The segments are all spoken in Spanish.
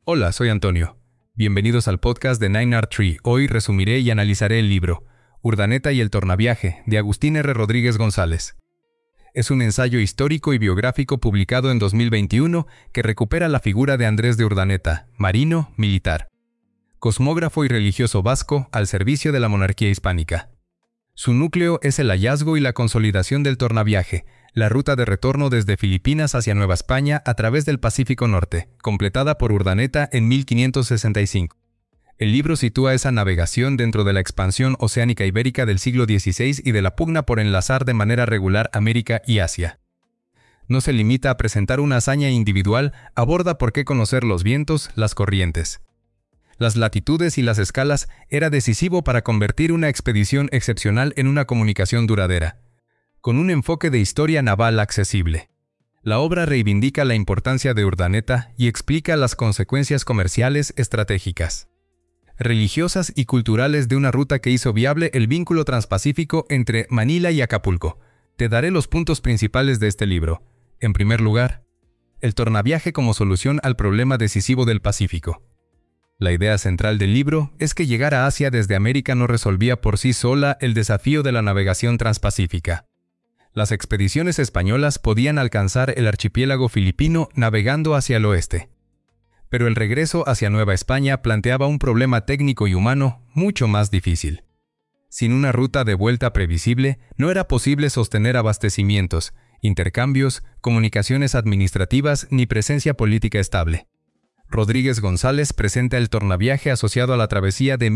Hola, soy Antonio. Bienvenidos al podcast de 9R Tree. Hoy resumiré y analizaré el libro Urdaneta y el Tornaviaje, de Agustín R. Rodríguez González. Es un ensayo histórico y biográfico publicado en 2021 que recupera la figura de Andrés de Urdaneta, marino, militar, cosmógrafo y religioso vasco al servicio de la monarquía hispánica. Su núcleo es el hallazgo y la consolidación del Tornaviaje, la ruta de retorno desde Filipinas hacia Nueva España a través del Pacífico Norte, completada por Urdaneta en 1565. El libro sitúa esa navegación dentro de la expansión oceánica ibérica del siglo XVI y de la pugna por enlazar de manera regular América y Asia. No se limita a presentar una hazaña individual, aborda por qué conocer los vientos, las corrientes, las latitudes y las escalas era decisivo para convertir una expedición excepcional en una comunicación duradera, con un enfoque de historia naval accesible. La obra reivindica la importancia de Urdaneta y explica las consecuencias comerciales estratégicas, religiosas y culturales de una ruta que hizo viable el vínculo transpacífico entre Manila y Acapulco. Te daré los puntos principales de este libro. En primer lugar, el Tornaviaje como solución al problema decisivo del Pacífico. La idea central del libro es que llegar a Asia desde América no resolvía por sí sola el desafío de la navegación transpacífica. Las expediciones españolas podían alcanzar el archipiélago filipino navegando hacia el oeste. Pero el regreso hacia Nueva España planteaba un problema técnico y humano mucho más difícil. Sin una ruta de vuelta previsible, no era posible sostener abastecimientos, intercambios, comunicaciones administrativas ni presencia política estable. Rodríguez González presenta el Tornaviaje asociado a la travesía de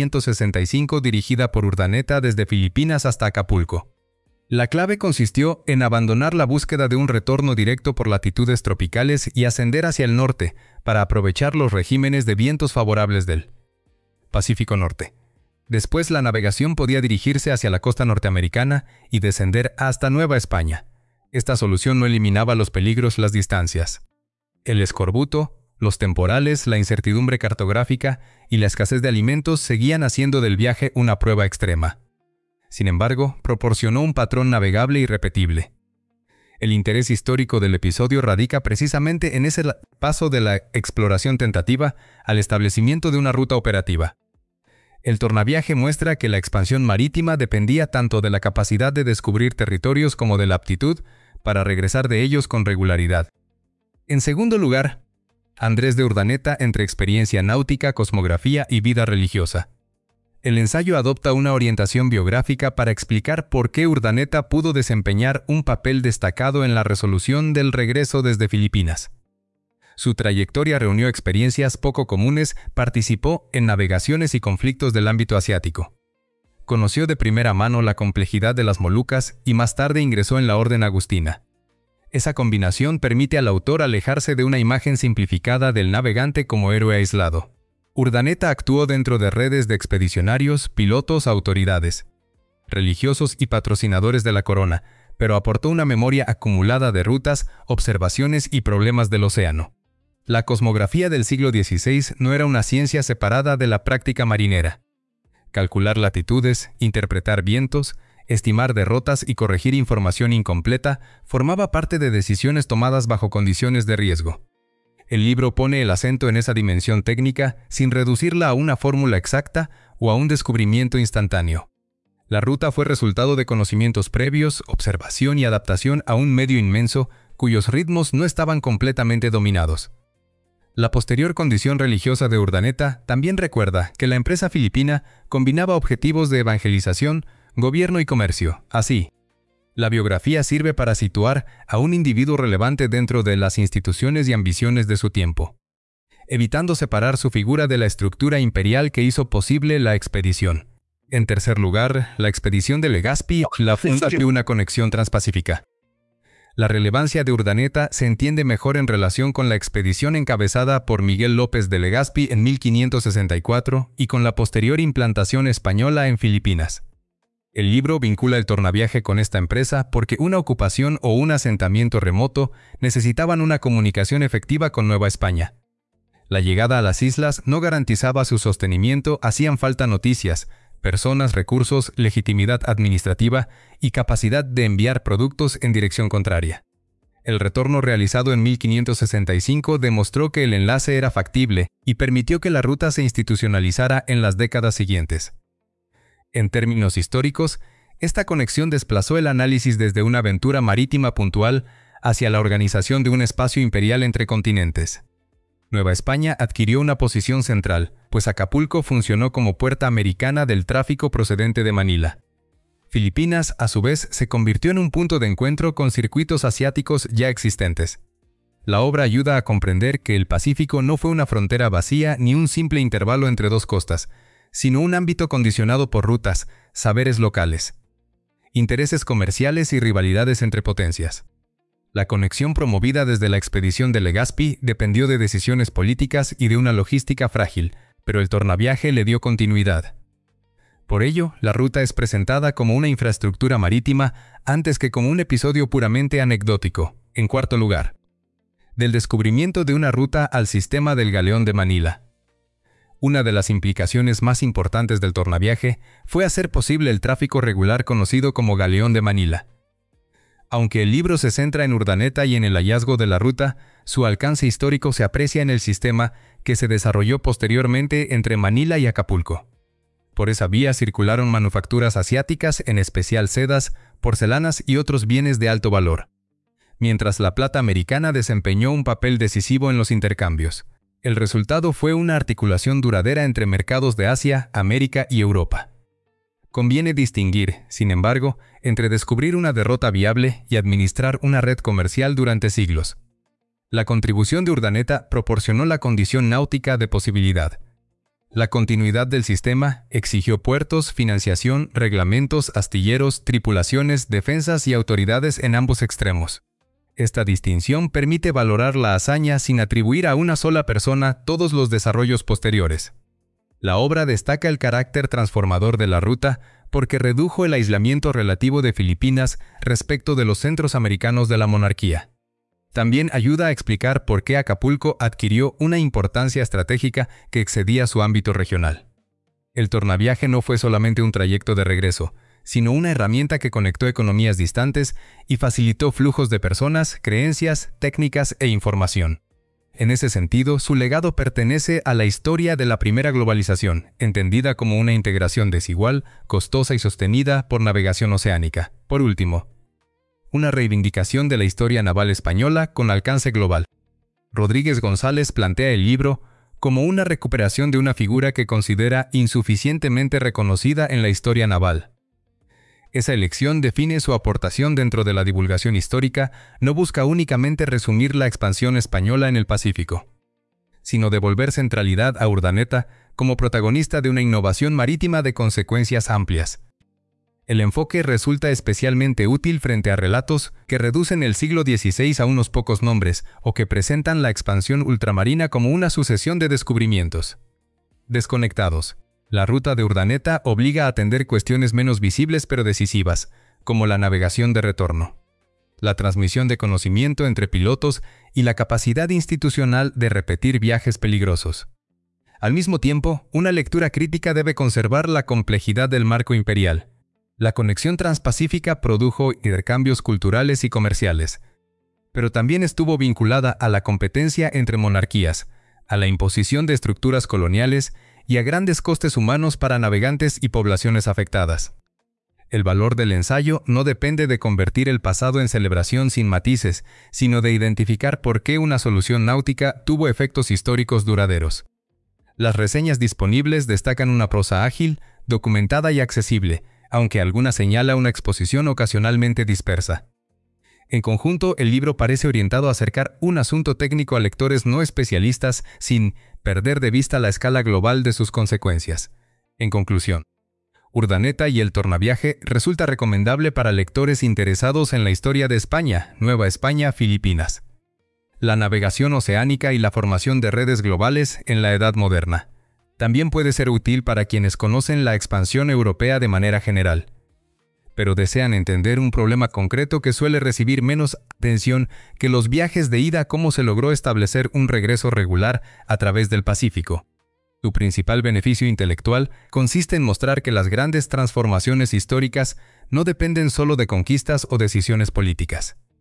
1565 dirigida por Urdaneta desde Filipinas hasta Acapulco. La clave consistió en abandonar la búsqueda de un retorno directo por latitudes tropicales y ascender hacia el norte para aprovechar los regímenes de vientos favorables del Pacífico Norte. Después la navegación podía dirigirse hacia la costa norteamericana y descender hasta Nueva España. Esta solución no eliminaba los peligros, las distancias, el escorbuto, los temporales, la incertidumbre cartográfica y la escasez de alimentos seguían haciendo del viaje una prueba extrema. Sin embargo, proporcionó un patrón navegable y repetible. El interés histórico del episodio radica precisamente en ese paso de la exploración tentativa al establecimiento de una ruta operativa. El Tornaviaje muestra que la expansión marítima dependía tanto de la capacidad de descubrir territorios como de la aptitud para regresar de ellos con regularidad. En segundo lugar, Andrés de Urdaneta entre experiencia náutica, cosmografía y vida religiosa. El ensayo adopta una orientación biográfica para explicar por qué Urdaneta pudo desempeñar un papel destacado en la resolución del regreso desde Filipinas. Su trayectoria reunió experiencias poco comunes, participó en navegaciones y conflictos del ámbito asiático. Conoció de primera mano la complejidad de las Molucas y más tarde ingresó en la Orden Agustina. Esa combinación permite al autor alejarse de una imagen simplificada del navegante como héroe aislado. Urdaneta actuó dentro de redes de expedicionarios, pilotos, autoridades, religiosos y patrocinadores de la corona, pero aportó una memoria acumulada de rutas, observaciones y problemas del océano. La cosmografía del siglo XVI no era una ciencia separada de la práctica marinera. Calcular latitudes, interpretar vientos, estimar derrotas y corregir información incompleta formaba parte de decisiones tomadas bajo condiciones de riesgo. El libro pone el acento en esa dimensión técnica sin reducirla a una fórmula exacta o a un descubrimiento instantáneo. La ruta fue resultado de conocimientos previos, observación y adaptación a un medio inmenso cuyos ritmos no estaban completamente dominados. La posterior condición religiosa de Urdaneta también recuerda que la empresa filipina combinaba objetivos de evangelización, gobierno y comercio. Así, la biografía sirve para situar a un individuo relevante dentro de las instituciones y ambiciones de su tiempo, evitando separar su figura de la estructura imperial que hizo posible la expedición. En tercer lugar, la expedición de Legazpi, la funda de una conexión transpacífica. La relevancia de Urdaneta se entiende mejor en relación con la expedición encabezada por Miguel López de Legazpi en 1564 y con la posterior implantación española en Filipinas. El libro vincula el Tornaviaje con esta empresa porque una ocupación o un asentamiento remoto necesitaban una comunicación efectiva con Nueva España. La llegada a las islas no garantizaba su sostenimiento, hacían falta noticias, personas, recursos, legitimidad administrativa y capacidad de enviar productos en dirección contraria. El retorno realizado en 1565 demostró que el enlace era factible y permitió que la ruta se institucionalizara en las décadas siguientes. En términos históricos, esta conexión desplazó el análisis desde una aventura marítima puntual hacia la organización de un espacio imperial entre continentes. Nueva España adquirió una posición central, pues Acapulco funcionó como puerta americana del tráfico procedente de Manila. Filipinas, a su vez, se convirtió en un punto de encuentro con circuitos asiáticos ya existentes. La obra ayuda a comprender que el Pacífico no fue una frontera vacía ni un simple intervalo entre dos costas, sino un ámbito condicionado por rutas, saberes locales, intereses comerciales y rivalidades entre potencias. La conexión promovida desde la expedición de Legazpi dependió de decisiones políticas y de una logística frágil, pero el tornaviaje le dio continuidad. Por ello, la ruta es presentada como una infraestructura marítima antes que como un episodio puramente anecdótico. En cuarto lugar, del descubrimiento de una ruta al sistema del Galeón de Manila. Una de las implicaciones más importantes del tornaviaje fue hacer posible el tráfico regular conocido como Galeón de Manila. Aunque el libro se centra en Urdaneta y en el hallazgo de la ruta, su alcance histórico se aprecia en el sistema que se desarrolló posteriormente entre Manila y Acapulco. Por esa vía circularon manufacturas asiáticas, en especial sedas, porcelanas y otros bienes de alto valor, mientras la plata americana desempeñó un papel decisivo en los intercambios. El resultado fue una articulación duradera entre mercados de Asia, América y Europa. Conviene distinguir, sin embargo, entre descubrir una derrota viable y administrar una red comercial durante siglos. La contribución de Urdaneta proporcionó la condición náutica de posibilidad. La continuidad del sistema exigió puertos, financiación, reglamentos, astilleros, tripulaciones, defensas y autoridades en ambos extremos. Esta distinción permite valorar la hazaña sin atribuir a una sola persona todos los desarrollos posteriores. La obra destaca el carácter transformador de la ruta porque redujo el aislamiento relativo de Filipinas respecto de los centros americanos de la monarquía. También ayuda a explicar por qué Acapulco adquirió una importancia estratégica que excedía su ámbito regional. El tornaviaje no fue solamente un trayecto de regreso, sino una herramienta que conectó economías distantes y facilitó flujos de personas, creencias, técnicas e información. En ese sentido, su legado pertenece a la historia de la primera globalización, entendida como una integración desigual, costosa y sostenida por navegación oceánica. Por último, una reivindicación de la historia naval española con alcance global. Rodríguez González plantea el libro como una recuperación de una figura que considera insuficientemente reconocida en la historia naval. Esa elección define su aportación dentro de la divulgación histórica, no busca únicamente resumir la expansión española en el Pacífico, sino devolver centralidad a Urdaneta como protagonista de una innovación marítima de consecuencias amplias. El enfoque resulta especialmente útil frente a relatos que reducen el siglo XVI a unos pocos nombres o que presentan la expansión ultramarina como una sucesión de descubrimientos desconectados. La ruta de Urdaneta obliga a atender cuestiones menos visibles pero decisivas, como la navegación de retorno, la transmisión de conocimiento entre pilotos y la capacidad institucional de repetir viajes peligrosos. Al mismo tiempo, una lectura crítica debe conservar la complejidad del marco imperial. La conexión transpacífica produjo intercambios culturales y comerciales, pero también estuvo vinculada a la competencia entre monarquías, a la imposición de estructuras coloniales y a grandes costes humanos para navegantes y poblaciones afectadas. El valor del ensayo no depende de convertir el pasado en celebración sin matices, sino de identificar por qué una solución náutica tuvo efectos históricos duraderos. Las reseñas disponibles destacan una prosa ágil, documentada y accesible, aunque alguna señala una exposición ocasionalmente dispersa. En conjunto, el libro parece orientado a acercar un asunto técnico a lectores no especialistas sin perder de vista la escala global de sus consecuencias. En conclusión, Urdaneta y el tornaviaje resulta recomendable para lectores interesados en la historia de España, Nueva España, Filipinas, la navegación oceánica y la formación de redes globales en la Edad Moderna. También puede ser útil para quienes conocen la expansión europea de manera general, pero desean entender un problema concreto que suele recibir menos atención que los viajes de ida, cómo se logró establecer un regreso regular a través del Pacífico. Su principal beneficio intelectual consiste en mostrar que las grandes transformaciones históricas no dependen solo de conquistas o decisiones políticas.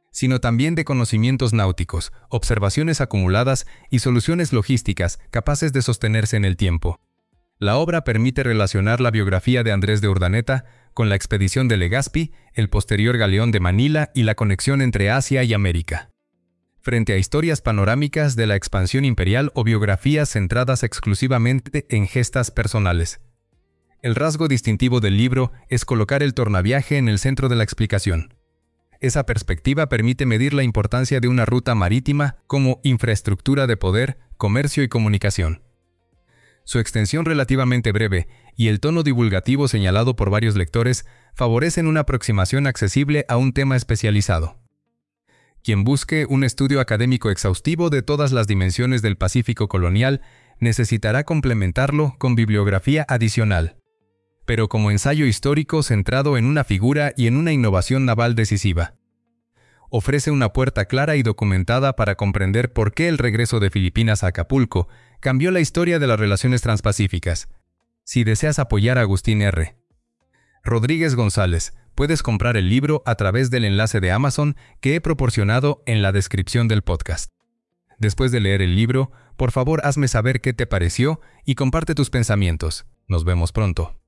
sino también de conocimientos náuticos, observaciones acumuladas y soluciones logísticas capaces de sostenerse en el tiempo. La obra permite relacionar la biografía de Andrés de Urdaneta con la expedición de Legazpi, el posterior galeón de Manila y la conexión entre Asia y América. Frente a historias panorámicas de la expansión imperial o biografías centradas exclusivamente en gestas personales. El rasgo distintivo del libro es colocar el tornaviaje en el centro de la explicación. Esa perspectiva permite medir la importancia de una ruta marítima como infraestructura de poder, comercio y comunicación. Su extensión relativamente breve y el tono divulgativo señalado por varios lectores favorecen una aproximación accesible a un tema especializado. Quien busque un estudio académico exhaustivo de todas las dimensiones del Pacífico colonial necesitará complementarlo con bibliografía adicional, pero como ensayo histórico centrado en una figura y en una innovación naval decisiva. Ofrece una puerta clara y documentada para comprender por qué el regreso de Filipinas a Acapulco cambió la historia de las relaciones transpacíficas. Si deseas apoyar a Agustín R. Rodríguez González, puedes comprar el libro a través del enlace de Amazon que he proporcionado en la descripción del podcast. Después de leer el libro, por favor hazme saber qué te pareció y comparte tus pensamientos. Nos vemos pronto.